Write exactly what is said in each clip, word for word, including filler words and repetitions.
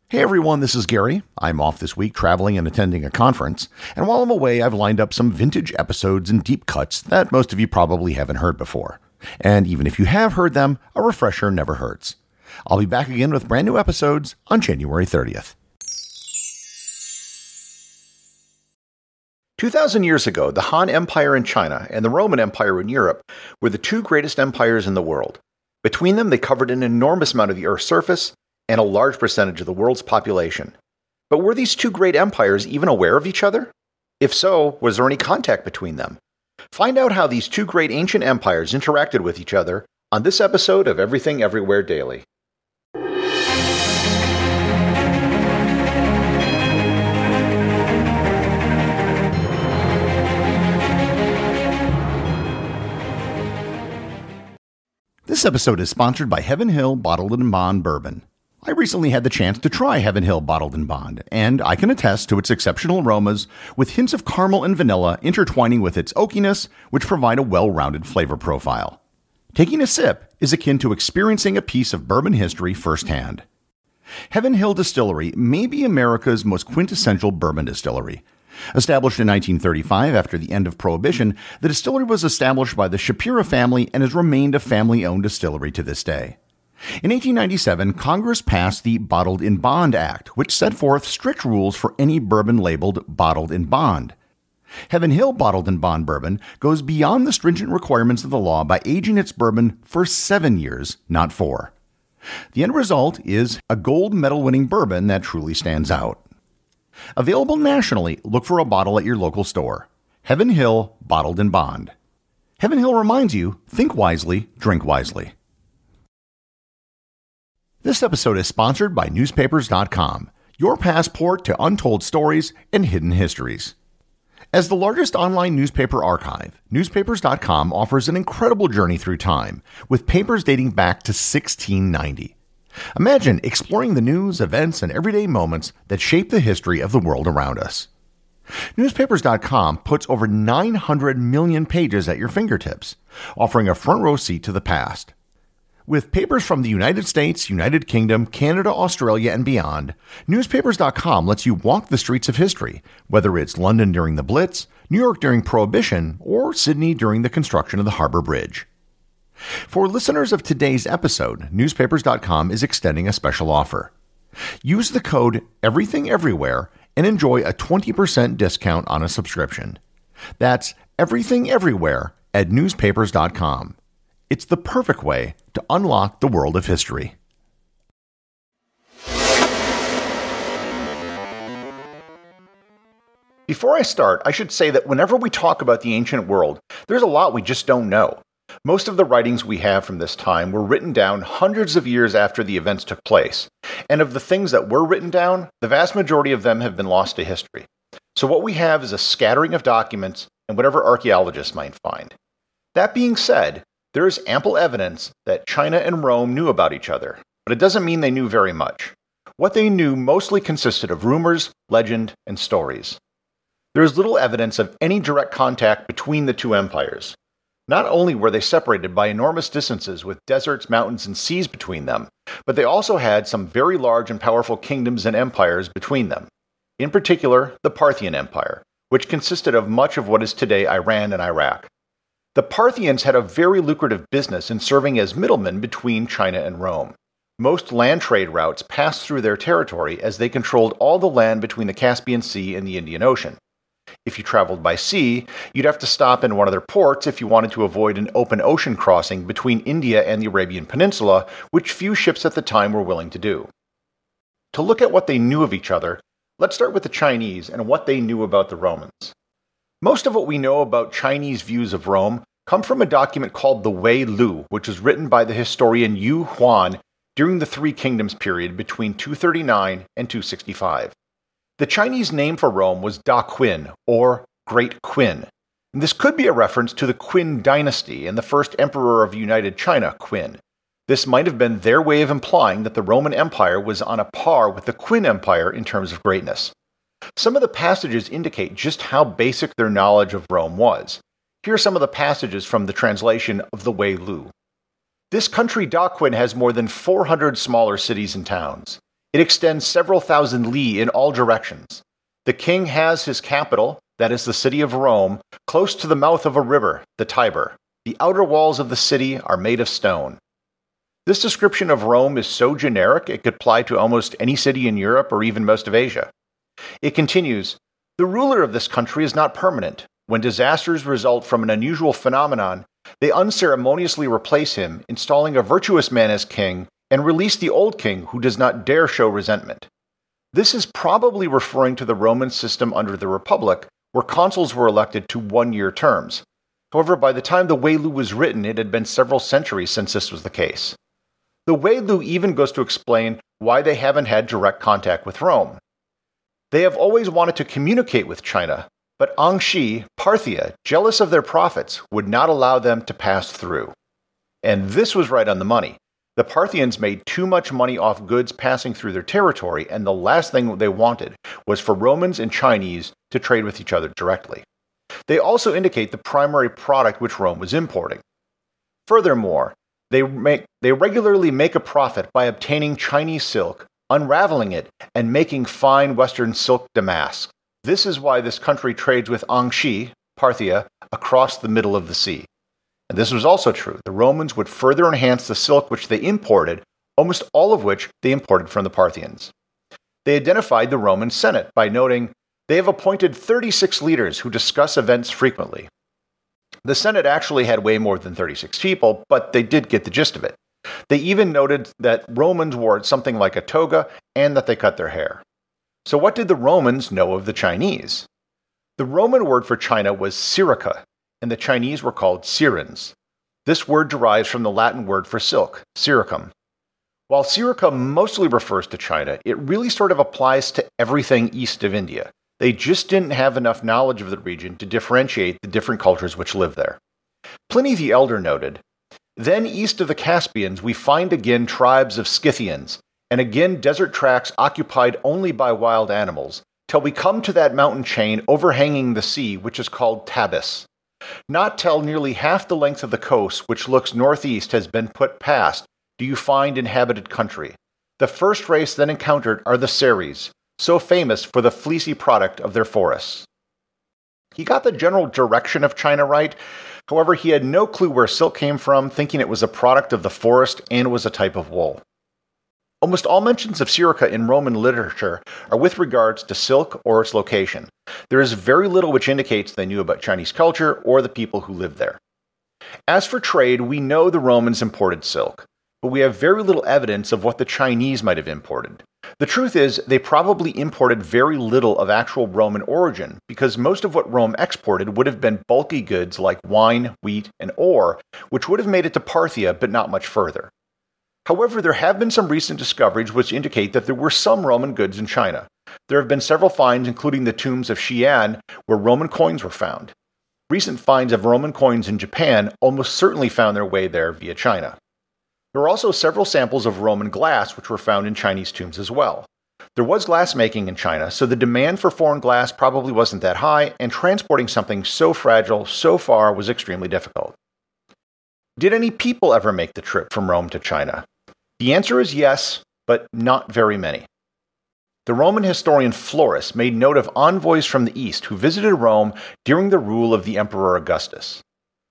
Hey everyone, this is Gary. I'm off this week traveling and attending a conference, and while I'm away, I've lined up some vintage episodes and deep cuts that most of you probably haven't heard before. And even if you have heard them, a refresher never hurts. I'll be back again with brand new episodes on January thirtieth. two thousand years ago, the Han Empire in China and the Roman Empire in Europe were the two greatest empires in the world. Between them, they covered an enormous amount of the Earth's surface and a large percentage of the world's population. But were these two great empires even aware of each other? If so, was there any contact between them? Find out how these two great ancient empires interacted with each other on this episode of Everything Everywhere Daily. This episode is sponsored by Heaven Hill Bottled and Bond Bourbon. I recently had the chance to try Heaven Hill Bottled and Bond, and I can attest to its exceptional aromas with hints of caramel and vanilla intertwining with its oakiness, which provide a well-rounded flavor profile. Taking a sip is akin to experiencing a piece of bourbon history firsthand. Heaven Hill Distillery may be America's most quintessential bourbon distillery. Established in nineteen thirty-five after the end of Prohibition, the distillery was established by the Shapira family and has remained a family-owned distillery to this day. In eighteen ninety-seven, Congress passed the Bottled in Bond Act, which set forth strict rules for any bourbon labeled Bottled in Bond. Heaven Hill Bottled in Bond Bourbon goes beyond the stringent requirements of the law by aging its bourbon for seven years, not four. The end result is a gold medal-winning bourbon that truly stands out. Available nationally, look for a bottle at your local store. Heaven Hill Bottled in Bond. Heaven Hill reminds you, think wisely, drink wisely. This episode is sponsored by newspapers dot com, your passport to untold stories and hidden histories. As the largest online newspaper archive, newspapers dot com offers an incredible journey through time, with papers dating back to sixteen ninety. Imagine exploring the news, events, and everyday moments that shape the history of the world around us. newspapers dot com puts over nine hundred million pages at your fingertips, offering a front row seat to the past. With papers from the United States, United Kingdom, Canada, Australia, and beyond, newspapers dot com lets you walk the streets of history, whether it's London during the Blitz, New York during Prohibition, or Sydney during the construction of the Harbour Bridge. For listeners of today's episode, newspapers dot com is extending a special offer. Use the code EVERYTHINGEVERYWHERE and enjoy a twenty percent discount on a subscription. That's Everything Everywhere at newspapers dot com. It's the perfect way to unlock the world of history. Before I start, I should say that whenever we talk about the ancient world, there's a lot we just don't know. Most of the writings we have from this time were written down hundreds of years after the events took place, and of the things that were written down, the vast majority of them have been lost to history. So what we have is a scattering of documents and whatever archaeologists might find. That being said, there is ample evidence that China and Rome knew about each other, but it doesn't mean they knew very much. What they knew mostly consisted of rumors, legend, and stories. There is little evidence of any direct contact between the two empires. Not only were they separated by enormous distances with deserts, mountains, and seas between them, but they also had some very large and powerful kingdoms and empires between them. In particular, the Parthian Empire, which consisted of much of what is today Iran and Iraq. The Parthians had a very lucrative business in serving as middlemen between China and Rome. Most land trade routes passed through their territory as they controlled all the land between the Caspian Sea and the Indian Ocean. If you traveled by sea, you'd have to stop in one of their ports if you wanted to avoid an open ocean crossing between India and the Arabian Peninsula, which few ships at the time were willing to do. To look at what they knew of each other, let's start with the Chinese and what they knew about the Romans. Most of what we know about Chinese views of Rome come from a document called the Wei Lu, which was written by the historian Yu Huan during the Three Kingdoms period between two thirty-nine and two sixty-five. The Chinese name for Rome was Da Qin, or Great Qin. And this could be a reference to the Qin dynasty and the first emperor of United China, Qin. This might have been their way of implying that the Roman Empire was on a par with the Qin Empire in terms of greatness. Some of the passages indicate just how basic their knowledge of Rome was. Here are some of the passages from the translation of the Wei Lu. This country Da Qin has more than four hundred smaller cities and towns. It extends several thousand li in all directions. The king has his capital, that is the city of Rome, close to the mouth of a river, the Tiber. The outer walls of the city are made of stone. This description of Rome is so generic it could apply to almost any city in Europe or even most of Asia. It continues, the ruler of this country is not permanent. When disasters result from an unusual phenomenon, they unceremoniously replace him, installing a virtuous man as king, and release the old king who does not dare show resentment. This is probably referring to the Roman system under the Republic, where consuls were elected to one-year terms. However, by the time the Wei-Lu was written, it had been several centuries since this was the case. The Wei-Lu even goes to explain why they haven't had direct contact with Rome. They have always wanted to communicate with China, but Angxi, Parthia, jealous of their profits, would not allow them to pass through. And this was right on the money. The Parthians made too much money off goods passing through their territory, and the last thing they wanted was for Romans and Chinese to trade with each other directly. They also indicate the primary product which Rome was importing. Furthermore, they, make, they regularly make a profit by obtaining Chinese silk, unraveling it, and making fine Western silk damask. This is why this country trades with Angxi, Parthia, across the middle of the sea. And this was also true. The Romans would further enhance the silk which they imported, almost all of which they imported from the Parthians. They identified the Roman Senate by noting, they have appointed thirty-six leaders who discuss events frequently. The Senate actually had way more than thirty-six people, but they did get the gist of it. They even noted that Romans wore something like a toga and that they cut their hair. So what did the Romans know of the Chinese? The Roman word for China was Syrica, and the Chinese were called Syrens. This word derives from the Latin word for silk, Syricum. While Syrica mostly refers to China, it really sort of applies to everything east of India. They just didn't have enough knowledge of the region to differentiate the different cultures which live there. Pliny the Elder noted, then east of the Caspians we find again tribes of Scythians, and again desert tracts occupied only by wild animals, till we come to that mountain chain overhanging the sea which is called Tabus. Not till nearly half the length of the coast which looks northeast has been put past do you find inhabited country. The first race then encountered are the Seres, so famous for the fleecy product of their forests. He got the general direction of China right, however he had no clue where silk came from, thinking it was a product of the forest and was a type of wool. Almost all mentions of Syrica in Roman literature are with regards to silk or its location. There is very little which indicates they knew about Chinese culture or the people who lived there. As for trade, we know the Romans imported silk, but we have very little evidence of what the Chinese might have imported. The truth is, they probably imported very little of actual Roman origin, because most of what Rome exported would have been bulky goods like wine, wheat, and ore, which would have made it to Parthia, but not much further. However, there have been some recent discoveries which indicate that there were some Roman goods in China. There have been several finds, including the tombs of Xi'an, where Roman coins were found. Recent finds of Roman coins in Japan almost certainly found their way there via China. There are also several samples of Roman glass which were found in Chinese tombs as well. There was glass making in China, so the demand for foreign glass probably wasn't that high, and transporting something so fragile so far was extremely difficult. Did any people ever make the trip from Rome to China? The answer is yes, but not very many. The Roman historian Florus made note of envoys from the east who visited Rome during the rule of the Emperor Augustus.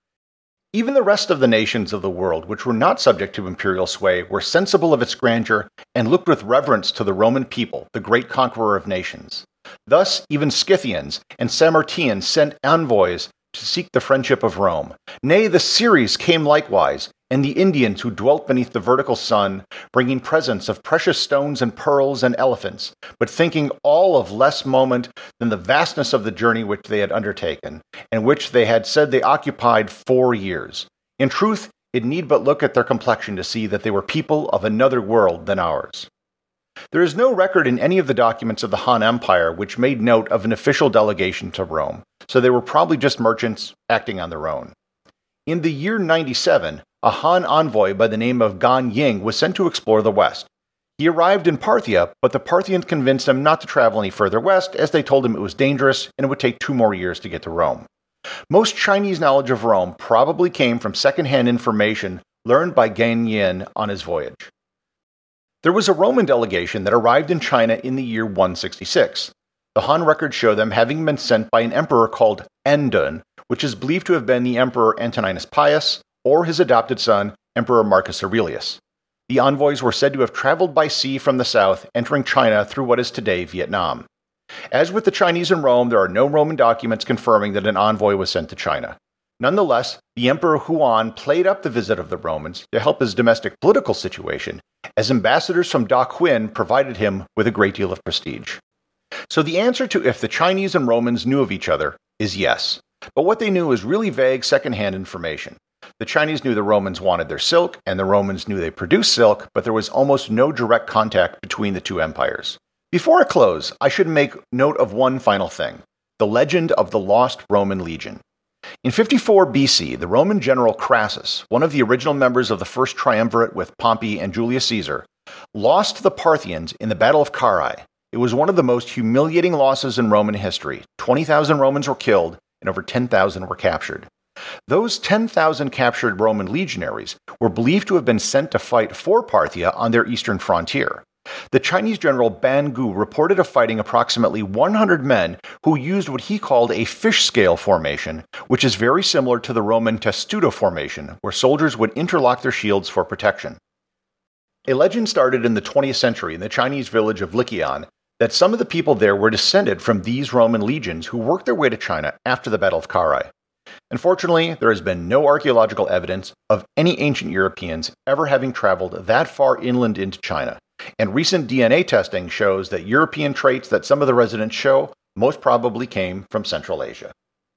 Even the rest of the nations of the world, which were not subject to imperial sway, were sensible of its grandeur and looked with reverence to the Roman people, the great conqueror of nations. Thus, even Scythians and Sarmatians sent envoys to seek the friendship of Rome. Nay, the Seres came likewise, and the Indians who dwelt beneath the vertical sun, bringing presents of precious stones and pearls and elephants, but thinking all of less moment than the vastness of the journey which they had undertaken, and which they had said they occupied four years. In truth, it need but look at their complexion to see that they were people of another world than ours. There is no record in any of the documents of the Han Empire which made note of an official delegation to Rome, so they were probably just merchants acting on their own. In the year ninety-seven, a Han envoy by the name of Gan Ying was sent to explore the west. He arrived in Parthia, but the Parthians convinced him not to travel any further west, as they told him it was dangerous and it would take two more years to get to Rome. Most Chinese knowledge of Rome probably came from second-hand information learned by Gan Yin on his voyage. There was a Roman delegation that arrived in China in the year one sixty-six. The Han records show them having been sent by an emperor called Endun, which is believed to have been the Emperor Antoninus Pius, or his adopted son, Emperor Marcus Aurelius. The envoys were said to have traveled by sea from the south, entering China through what is today Vietnam. As with the Chinese in Rome, there are no Roman documents confirming that an envoy was sent to China. Nonetheless, the Emperor Huan played up the visit of the Romans to help his domestic political situation, as ambassadors from Da Qin provided him with a great deal of prestige. So the answer to if the Chinese and Romans knew of each other is yes. But what they knew is really vague secondhand information. The Chinese knew the Romans wanted their silk, and the Romans knew they produced silk, but there was almost no direct contact between the two empires. Before I close, I should make note of one final thing: the legend of the lost Roman legion. In fifty-four B C, the Roman general Crassus, one of the original members of the first triumvirate with Pompey and Julius Caesar, lost to the Parthians in the Battle of Carrhae. It was one of the most humiliating losses in Roman history. twenty thousand Romans were killed, and over ten thousand were captured. Those ten thousand captured Roman legionaries were believed to have been sent to fight for Parthia on their eastern frontier. The Chinese general Ban Gu reported of fighting approximately one hundred men who used what he called a fish scale formation, which is very similar to the Roman testudo formation, where soldiers would interlock their shields for protection. A legend started in the twentieth century in the Chinese village of Liqian that some of the people there were descended from these Roman legions who worked their way to China after the Battle of Carrhae. Unfortunately, there has been no archaeological evidence of any ancient Europeans ever having traveled that far inland into China, and recent D N A testing shows that European traits that some of the residents show most probably came from Central Asia.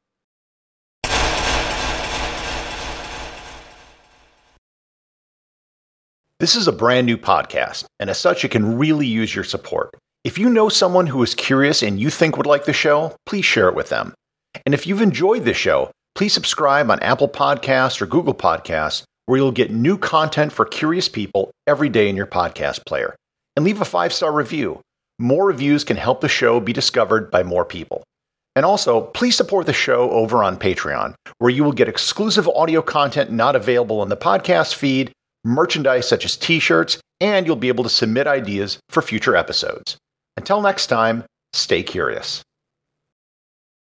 This is a brand new podcast, and as such, it can really use your support. If you know someone who is curious and you think would like the show, please share it with them. And if you've enjoyed this show, please subscribe on Apple Podcasts or Google Podcasts, where you'll get new content for curious people every day in your podcast player. And leave a five-star review. More reviews can help the show be discovered by more people. And also, please support the show over on Patreon, where you will get exclusive audio content not available in the podcast feed, merchandise such as t-shirts, and you'll be able to submit ideas for future episodes. Until next time, stay curious.